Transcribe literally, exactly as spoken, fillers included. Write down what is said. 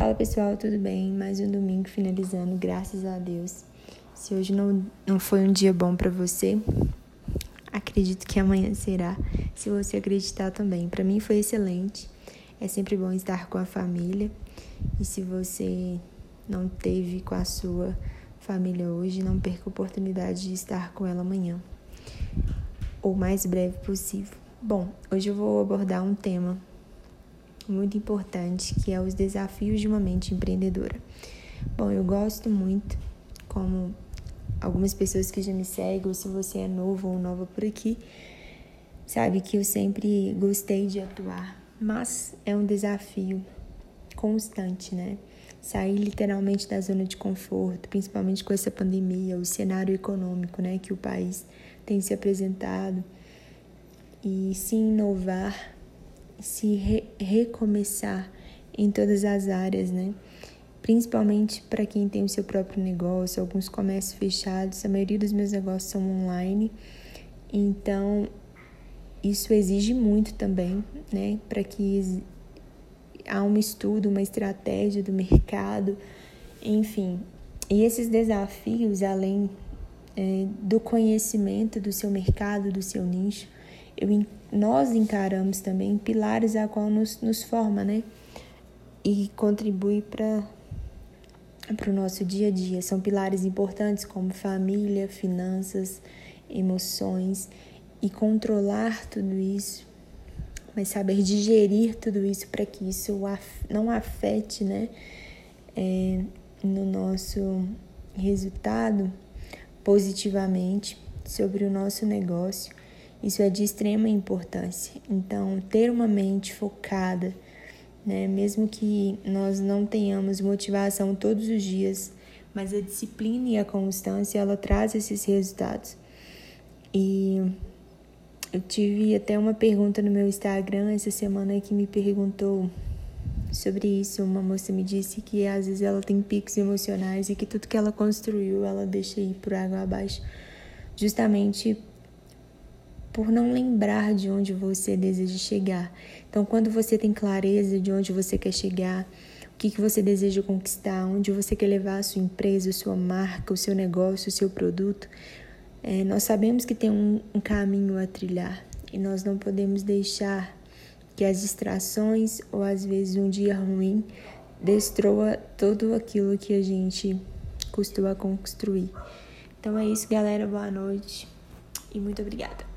Fala pessoal, tudo bem? Mais um domingo finalizando, graças a Deus. Se hoje não, não foi um dia bom para você, acredito que amanhã será, se você acreditar também. Para mim foi excelente, é sempre bom estar com a família. E se você não teve com a sua família hoje, não perca a oportunidade de estar com ela amanhã, ou mais breve possível. Bom, hoje eu vou abordar um tema muito importante, que é os desafios de uma mente empreendedora. Bom, eu gosto muito, como algumas pessoas que já me seguem, ou se você é novo ou nova por aqui, sabe que eu sempre gostei de atuar, mas é um desafio constante, né? Sair literalmente da zona de conforto, principalmente com essa pandemia, o cenário econômico, né, que o país tem se apresentado, e se inovar, se re- recomeçar em todas as áreas, né? Principalmente para quem tem o seu próprio negócio, alguns comércios fechados, a maioria dos meus negócios são online, então isso exige muito também, né? Para que há um estudo, uma estratégia do mercado, enfim. E esses desafios, além é, do conhecimento do seu mercado, do seu nicho, eu, nós encaramos também pilares a qual nos, nos forma, né? E contribui para para o nosso dia a dia. São pilares importantes como família, finanças, emoções, e controlar tudo isso, mas saber digerir tudo isso para que isso não afete, né, é, no nosso resultado positivamente sobre o nosso negócio. Isso é de extrema importância. Então, ter uma mente focada, né, mesmo que nós não tenhamos motivação todos os dias, mas a disciplina e a constância, ela traz esses resultados. E eu tive até uma pergunta no meu Instagram essa semana que me perguntou sobre isso. Uma moça me disse que às vezes ela tem picos emocionais e que tudo que ela construiu ela deixa ir por água abaixo, justamente por não lembrar de onde você deseja chegar. Então, quando você tem clareza de onde você quer chegar, o que, que você deseja conquistar, onde você quer levar a sua empresa, a sua marca, o seu negócio, o seu produto, é, nós sabemos que tem um, um caminho a trilhar, e nós não podemos deixar que as distrações ou às vezes um dia ruim destrua tudo aquilo que a gente costuma construir. Então é isso, galera. Boa noite e muito obrigada.